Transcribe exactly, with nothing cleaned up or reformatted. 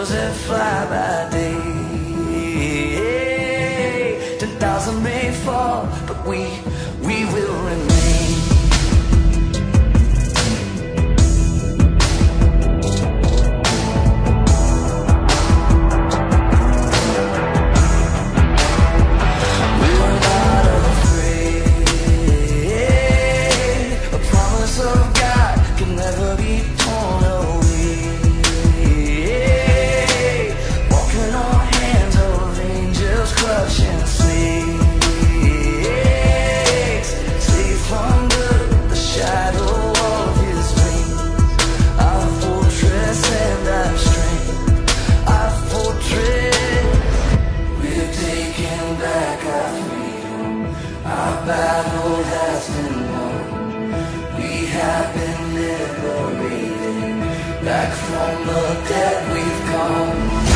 shadows that fly by day. Ten thousand may fall, but we, we will remain. We're not afraid. A promise of God can never be torn away. Walking on hands of angels, crushing snakes, safe under the shadow of His wings. Our fortress and our strength, our fortress. We're taking back our freedom. Our battle has been won. We have been liberated. Back from the dead we've come.